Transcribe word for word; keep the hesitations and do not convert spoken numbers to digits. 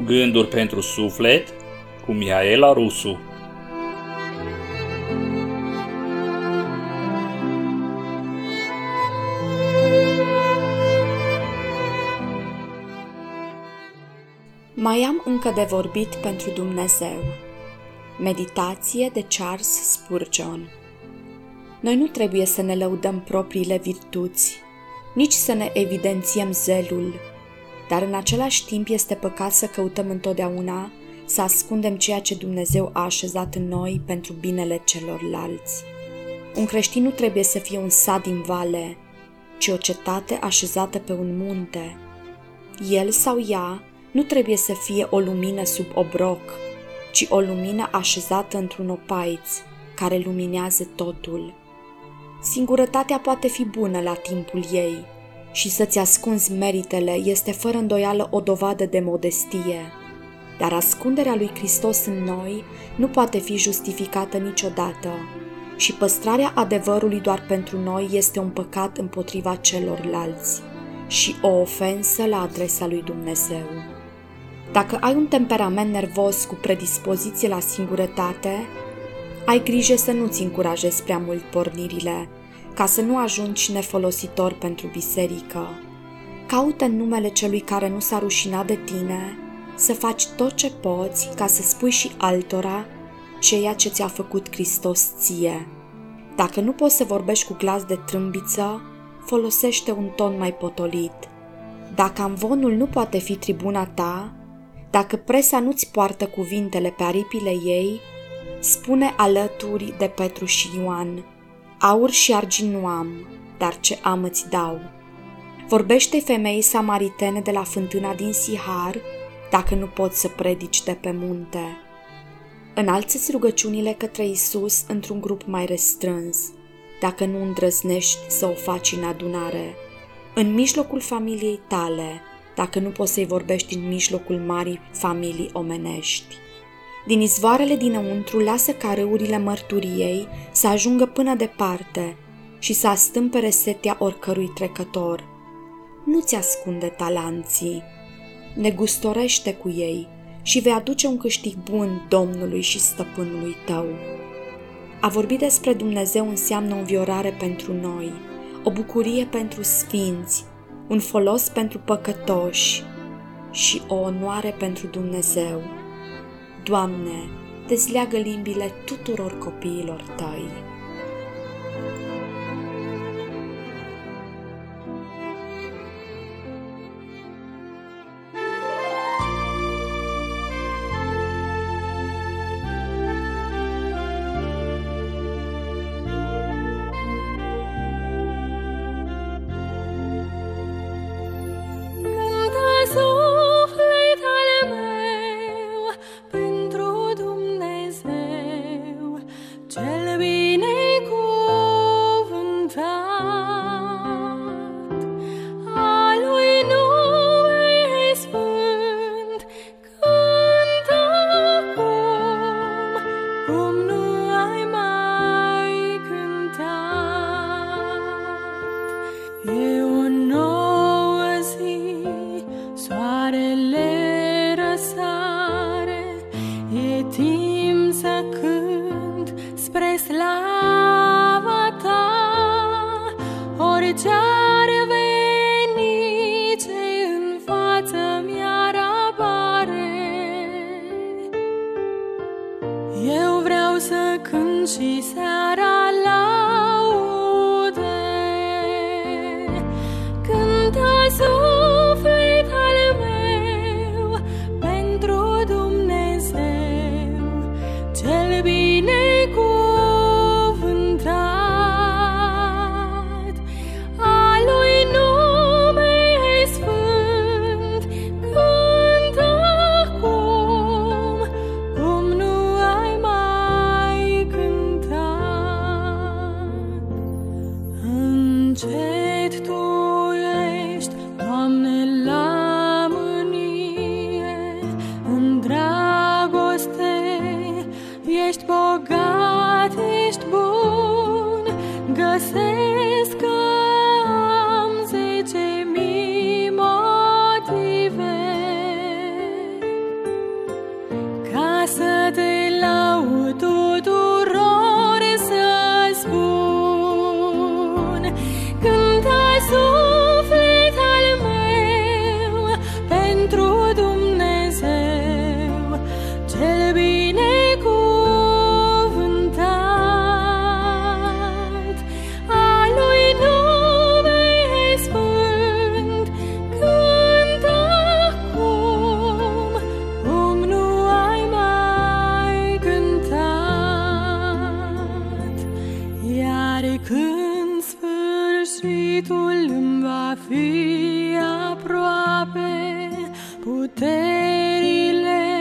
Gânduri pentru suflet cu Mihaela Rusu. Mai am încă de vorbit pentru Dumnezeu. Meditație de Charles Spurgeon. Noi nu trebuie să ne lăudăm propriile virtuți, nici să ne evidențiem zelul, dar în același timp este păcat să căutăm întotdeauna să ascundem ceea ce Dumnezeu a așezat în noi pentru binele celorlalți. Un creștin nu trebuie să fie un sat din vale, ci o cetate așezată pe un munte. El sau ea nu trebuie să fie o lumină sub obroc, ci o lumină așezată într-un opaiț, care luminează totul. Singurătatea poate fi bună la timpul ei și să-ți ascunzi meritele este fără îndoială o dovadă de modestie, dar ascunderea lui Hristos în noi nu poate fi justificată niciodată și păstrarea adevărului doar pentru noi este un păcat împotriva celorlalți și o ofensă la adresa lui Dumnezeu. Dacă ai un temperament nervos cu predispoziție la singurătate, ai grijă să nu-ți încurajezi prea mult pornirile, ca să nu ajungi nefolositor pentru biserică. Caută în numele celui care nu s-a rușinat de tine să faci tot ce poți ca să spui și altora ceea ce ți-a făcut Hristos ție. Dacă nu poți să vorbești cu glas de trâmbiță, folosește un ton mai potolit. Dacă amvonul nu poate fi tribuna ta, dacă presa nu-ți poartă cuvintele pe aripile ei, spune alături de Petru și Ioan: aur și argint nu am, dar ce am îți dau. Vorbește femeii samaritene de la fântâna din Sihar, dacă nu poți să predici de pe munte. Înalță-ți rugăciunile către Iisus într-un grup mai restrâns, dacă nu îndrăznești să o faci în adunare. În mijlocul familiei tale, dacă nu poți să-i vorbești în mijlocul marii familii omenești. Din izvoarele dinăuntru lasă ca râurile mărturiei să ajungă până departe și să astâmpere setea oricărui trecător. Nu-ți ascunde talanții, negustorește cu ei și vei aduce un câștig bun Domnului și Stăpânului tău. A vorbi despre Dumnezeu înseamnă o înviorare pentru noi, o bucurie pentru sfinți, un folos pentru păcătoși și o onoare pentru Dumnezeu. Doamne, dezleagă limbile tuturor copiilor tăi. Eu vreau să cânt și seara laude, cântă suflet al meu pentru Dumnezeu cel binecuvântat. Al cânta suflet al meu pentru Dumnezeu cel binecuvântat. A lui nume sfânt cânt acum, cum nu ai mai cântat. Iar când sfârșitul îmi va fi aproape, puterile